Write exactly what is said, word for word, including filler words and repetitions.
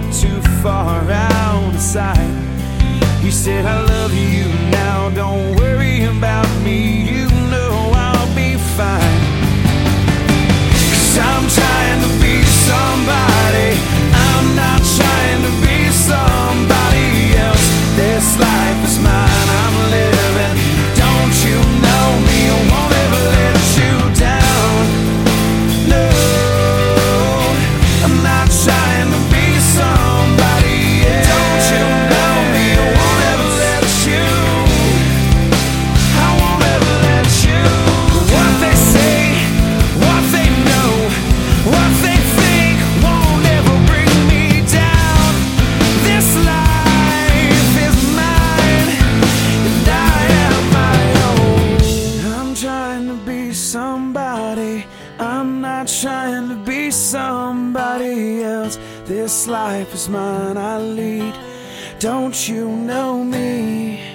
get too far out of sight. He said, I love you now, don't worry about me, you know I'll be fine. 'Cause I'm trying to be somebody, I'm not trying to be somebody else. This life is mine, I'm living. Don't you know me, I won't ever let you down. No, I'm not trying to be somebody else. Don't you know me, I won't ever let you. I won't ever let you. What they say, what they know, what they think won't ever bring me down. This life is mine, and I am my own. I'm trying to be somebody, I'm not trying to be somebody else. This life is mine, I lead. Don't you know me?